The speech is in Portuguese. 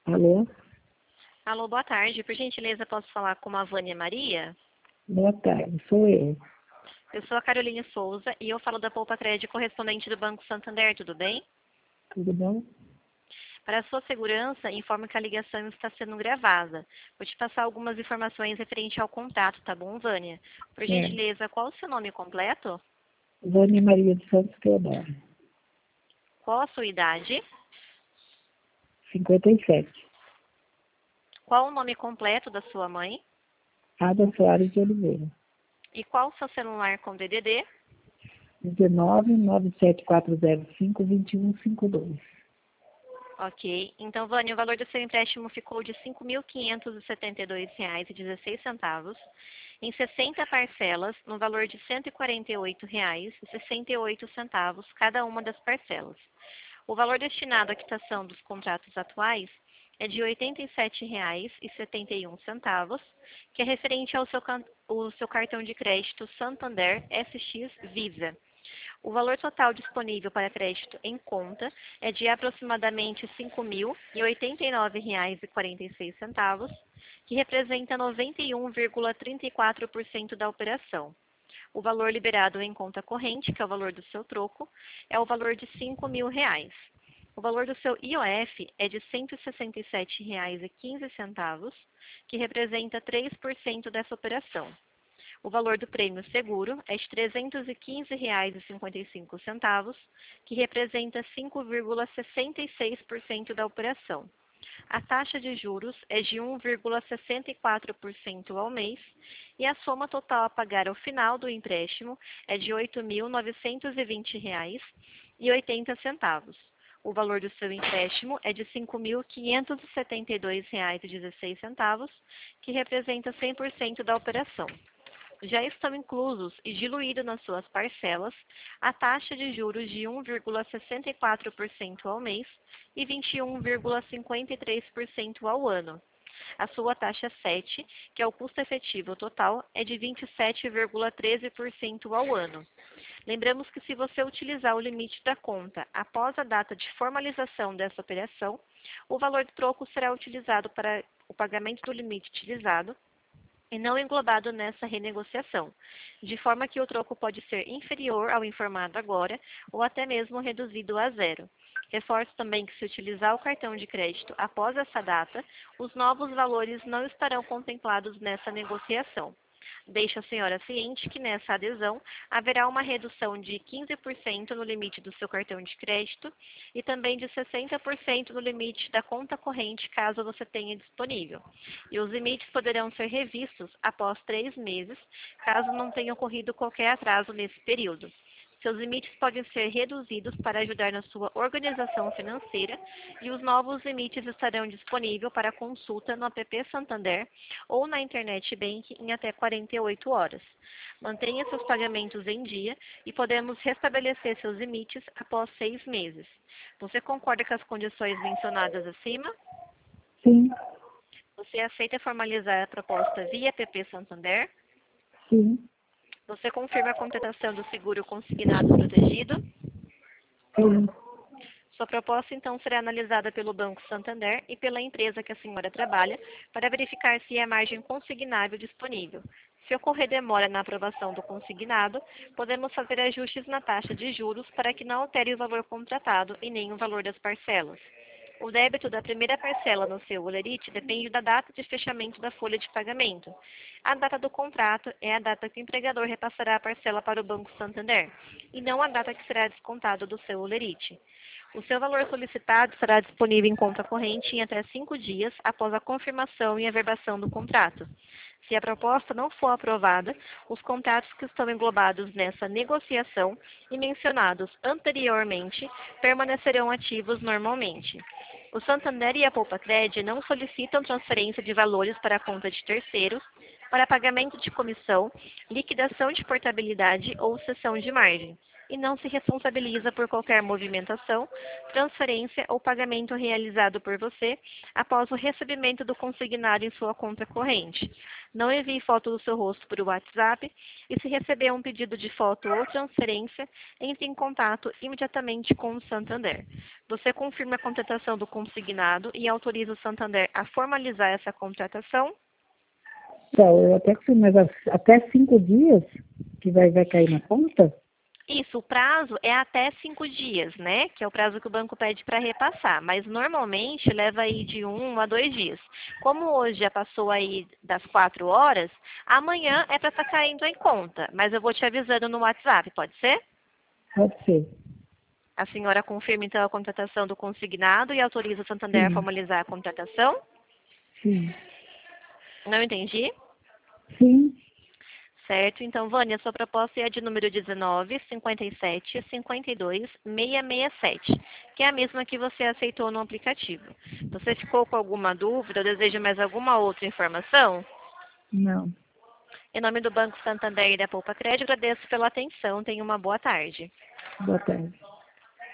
Alô? Alô, boa tarde. Por gentileza, posso falar com a Vânia Maria? Boa tarde, sou eu. Eu sou a Caroline Souza e eu falo da Poupa Crédito correspondente do Banco Santander, tudo bem? Tudo bom? Para a sua segurança, informo que a ligação está sendo gravada. Vou te passar algumas informações referente ao contrato, tá bom, Vânia? Por É. gentileza, qual o seu nome completo? Vânia Maria de Santos Teodoro, Qual a sua idade? 57. Qual o nome completo da sua mãe? Ada Soares de Oliveira. E qual o seu celular com DDD? 19 97405 2152. Ok. Então, Vânia, o valor do seu empréstimo ficou de R$ 5.572,16 em 60 parcelas, no valor de R$ 148,68 cada uma das parcelas. O valor destinado à quitação dos contratos atuais é de R$ 87,71, que é referente ao seu cartão de crédito Santander SX Visa. O valor total disponível para crédito em conta é de aproximadamente R$ 5.089,46, que representa 91,34% da operação. O valor liberado em conta corrente, que é o valor do seu troco, é o valor de R$ 5.000. O valor do seu IOF é de R$ 167,15, que representa 3% dessa operação. O valor do prêmio seguro é de R$ 315,55, que representa 5,66% da operação. A taxa de juros é de 1,64% ao mês e a soma total a pagar ao final do empréstimo é de R$ 8.920,80. O valor do seu empréstimo é de R$ 5.572,16, que representa 100% da operação. Já estão inclusos e diluídos nas suas parcelas a taxa de juros de 1,64% ao mês e 21,53% ao ano. A sua taxa 7, que é o custo efetivo total, é de 27,13% ao ano. Lembramos que se você utilizar o limite da conta após a data de formalização dessa operação, o valor do troco será utilizado para o pagamento do limite utilizado e não englobado nessa renegociação, de forma que o troco pode ser inferior ao informado agora ou até mesmo reduzido a zero. Reforço também que se utilizar o cartão de crédito após essa data, os novos valores não estarão contemplados nessa negociação. Deixo a senhora ciente que nessa adesão haverá uma redução de 15% no limite do seu cartão de crédito e também de 60% no limite da conta corrente, caso você tenha disponível. E os limites poderão ser revistos após 3 meses, caso não tenha ocorrido qualquer atraso nesse período. Seus limites podem ser reduzidos para ajudar na sua organização financeira e os novos limites estarão disponíveis para consulta no app Santander ou na Internet Bank em até 48 horas. Mantenha seus pagamentos em dia e podemos restabelecer seus limites após 6 meses. Você concorda com as condições mencionadas acima? Sim, Você aceita formalizar a proposta via app Santander? sim, Você confirma a contratação do seguro consignado protegido? sim. Sua proposta, então, será analisada pelo Banco Santander e pela empresa que a senhora trabalha para verificar se há margem consignável disponível. Se ocorrer demora na aprovação do consignado, podemos fazer ajustes na taxa de juros para que não altere o valor contratado e nem o valor das parcelas. O débito da primeira parcela no seu holerite depende da data de fechamento da folha de pagamento. A data do contrato é a data que o empregador repassará a parcela para o Banco Santander, e não a data que será descontado do seu holerite. O seu valor solicitado estará disponível em conta corrente em até 5 dias após a confirmação e averbação do contrato. Se a proposta não for aprovada, os contratos que estão englobados nessa negociação e mencionados anteriormente permanecerão ativos normalmente. O Santander e a Poupa-Cred não solicitam transferência de valores para a conta de terceiros, para pagamento de comissão, liquidação de portabilidade ou cessão de margem. e não se responsabiliza por qualquer movimentação, transferência ou pagamento realizado por você após o recebimento do consignado em sua conta corrente. Não envie foto do seu rosto por WhatsApp e, se receber um pedido de foto ou transferência, entre em contato imediatamente com o Santander. Você confirma a contratação do consignado e autoriza o Santander a formalizar essa contratação? Então, eu até fui, mas até 5 dias que vai cair na conta? Isso, o prazo é até 5 dias, né? Que é o prazo que o banco pede para repassar. Mas normalmente leva aí de 1 a 2 dias. Como hoje já passou aí das 4 horas, amanhã é para estar caindo em conta. Mas eu vou te avisando no WhatsApp, pode ser? Pode ser. A senhora confirma então a contratação do consignado e autoriza o Santander a Sim, formalizar a contratação? sim, Não entendi. sim. Certo, então, Vânia, sua proposta é a de número 19, 57, 52, 667, que é a mesma que você aceitou no aplicativo. Você ficou com alguma dúvida ou deseja mais alguma outra informação? Não. Em nome do Banco Santander e da Poupa Crédito, agradeço pela atenção. Tenha uma boa tarde. Boa tarde.